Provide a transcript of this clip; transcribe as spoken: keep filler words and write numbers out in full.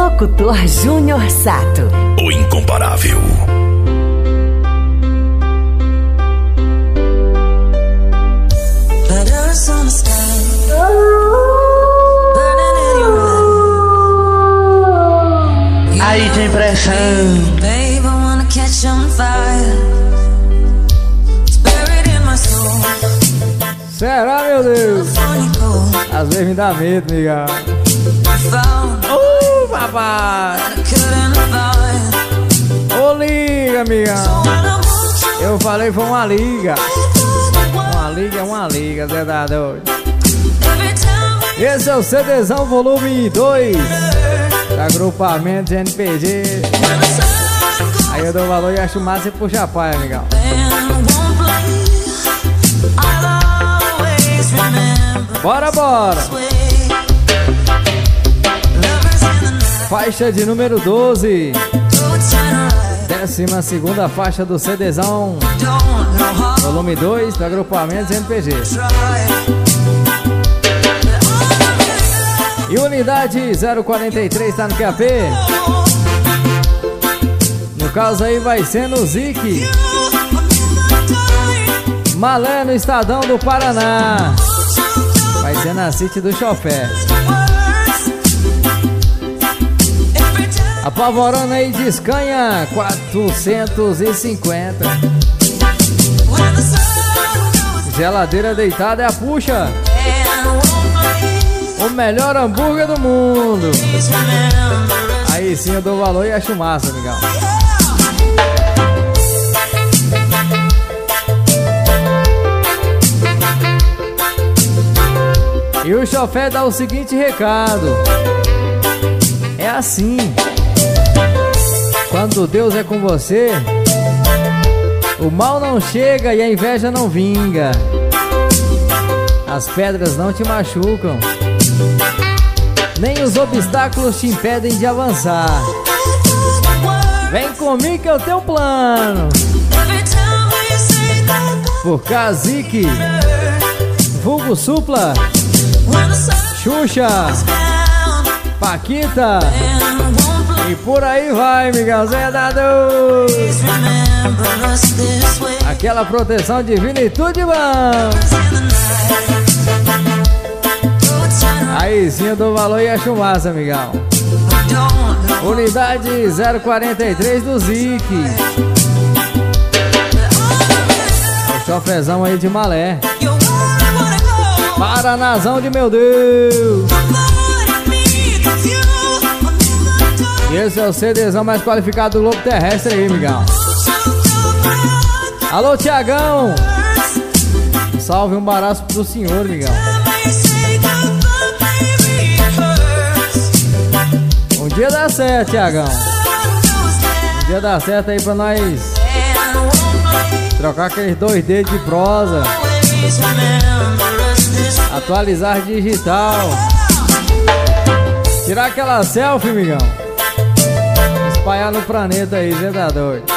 Locutor Júnior Sato, o incomparável. Aí tem pressão. Será, meu Deus? Às vezes me dá medo, migão. Uh, papai! Ô, liga, amigão. Eu falei foi uma liga. Uma liga é uma liga, Zé da doido. Esse é o CDzão volume dois, agrupamento de N P G. Aí eu dou valor e acho massa e puxa a paia, amigão. Bora, bora! Faixa de número doze, décima segunda faixa do CDzão volume dois do agrupamento de N P G. E unidade zero quarenta e três tá no Q A P. No caso aí vai ser no Zic Malé, no Estadão do Paraná. Vai ser na City do Chofé. Apavorando aí de Escanha quatrocentos e cinquenta. Geladeira deitada é a puxa. O melhor hambúrguer do mundo. Aí sim eu dou valor e acho massa, amigão. E o Chofé dá o seguinte recado. É assim: quando Deus é com você, o mal não chega e a inveja não vinga. As pedras não te machucam, nem os obstáculos te impedem de avançar. Vem comigo que eu tenho um plano. Por Kazik, vulgo Supla, Xuxa, Paquita e por aí vai, Miguel Zé Dado. Aquela proteção divina e tudo de bom. Aí sim eu dou valor e acho massa, amigão. Unidade zero quarenta e três do Zic. O chofezão aí de Malé. Paranazão de meu Deus. E esse é o CDzão mais qualificado do globo terrestre aí, amigão. Alô, Tiagão. Salve, um abraço pro senhor, amigão. Um dia dá certo, Tiagão. Um dia dá certo aí pra nós trocar aqueles dois dedos de prosa, atualizar digital, tirar aquela selfie, amigão, espalhar no planeta aí, você tá doido.